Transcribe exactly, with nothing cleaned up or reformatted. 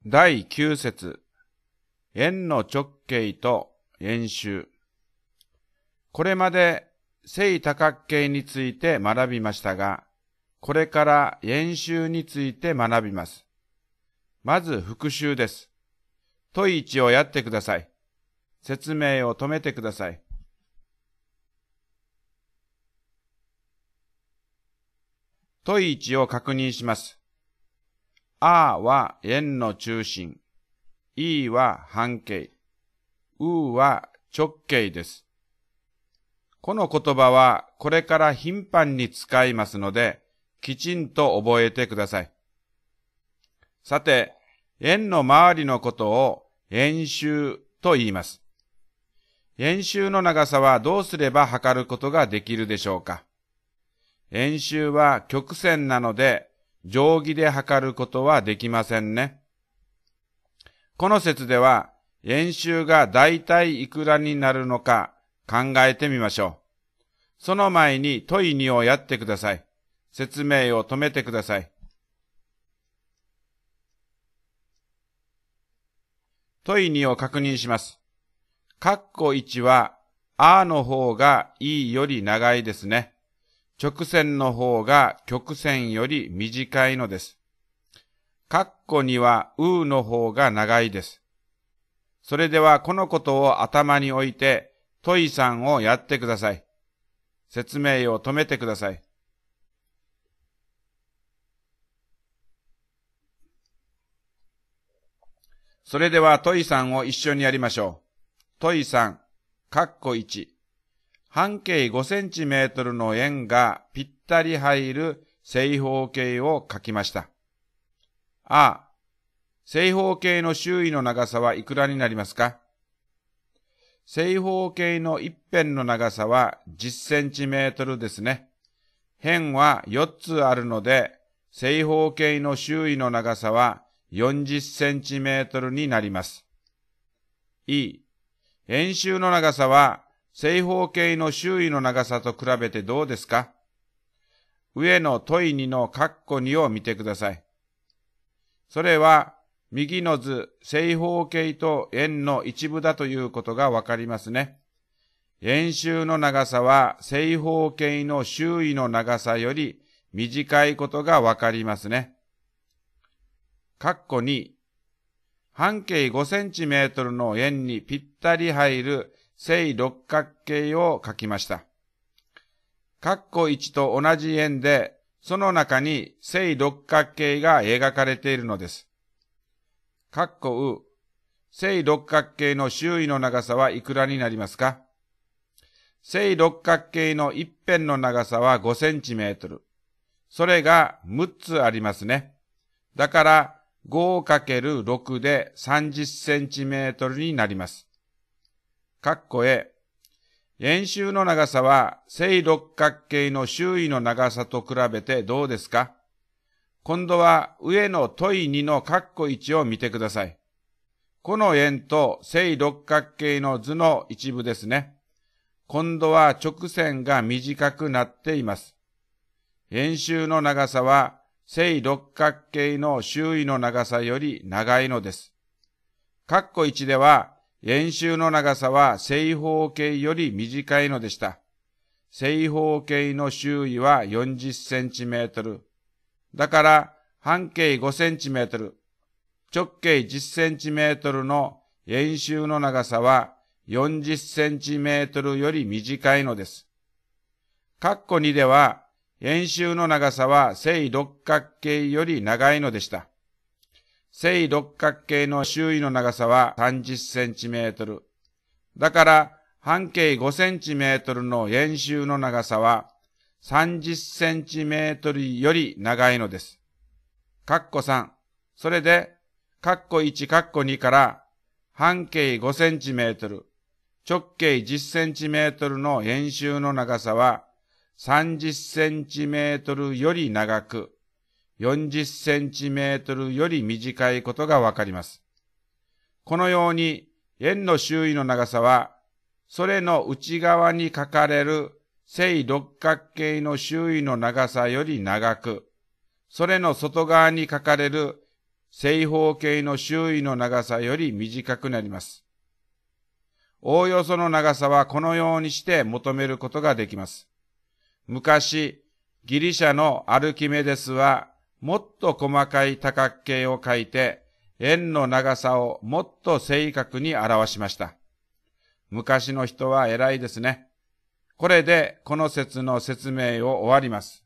だいきゅう節、円の直径と円周。これまで正多角形について学びましたが、これから円周について学びます。まず復習です。問いちをやってください。説明を止めてください。問いちを確認します。R は円の中心、E は半径、U は直径です。この言葉はこれから頻繁に使いますので、きちんと覚えてください。さて、円の周りのことを円周と言います。円周の長さはどうすれば測ることができるでしょうか。円周は曲線なので、定規で測ることはできませんね。この説では、円周がだいたいいくらになるのか考えてみましょう。その前に問いにをやってください。説明を止めてください。問いにを確認します。括弧いちは、R の方が E より長いですね。直線の方が曲線より短いのです。括弧には U の方が長いです。それではこのことを頭に置いて問いさんをやってください。説明を止めてください。それでは問いさんを一緒にやりましょう。問いさん、括弧いち。半径ごセンチメートルの円がぴったり入る正方形を書きました。あ、正方形の周囲の長さはいくらになりますか？正方形の一辺の長さはじゅっセンチメートルですね。辺はよっつあるので、正方形の周囲の長さはよんじゅっセンチメートルになります。E、円周の長さは正方形の周囲の長さと比べてどうですか？上の問いにの括弧にを見てください。それは右の図、正方形と円の一部だということがわかりますね。円周の長さは正方形の周囲の長さより短いことがわかりますね。括弧に、半径ごセンチメートルの円にぴったり入る正六角形を書きました。括弧いちと同じ円で、その中に正六角形が描かれているのです。括弧う、正六角形の周囲の長さはいくらになりますか？正六角形の一辺の長さはごセンチメートル。それがむっつありますね。だから ごかけるろく でさんじゅっセンチメートルになります。括弧へ、円周の長さは正六角形の周囲の長さと比べてどうですか？今度は上の問いにの括弧いちを見てください。この円と正六角形の図の一部ですね。今度は直線が短くなっています。円周の長さは正六角形の周囲の長さより長いのです。括弧いちでは円周の長さは正方形より短いのでした。正方形の周囲はよんじゅっセンチメートル。だから半径ごセンチメートル、直径じゅっセンチメートルの円周の長さはよんじゅっセンチメートルより短いのです。括弧にでは円周の長さは正六角形より長いのでした。正六角形の周囲の長さはさんじゅっセンチメートル。だから半径ごセンチメートルの円周の長さはさんじゅっセンチメートルより長いのです。括弧さん。それで、括弧いち、括弧にから半径ごセンチメートル、直径じゅっセンチメートルの円周の長さはさんじゅっセンチメートルより長く、よんじゅっセンチメートルより短いことがわかります。このように円の周囲の長さは、それの内側に書かれる正六角形の周囲の長さより長く、それの外側に書かれる正方形の周囲の長さより短くなります。おおよその長さはこのようにして求めることができます。昔、ギリシャのアルキメデスはもっと細かい多角形を描いて円の長さをもっと正確に表しました。昔の人は偉いですね。これでこの説の説明を終わります。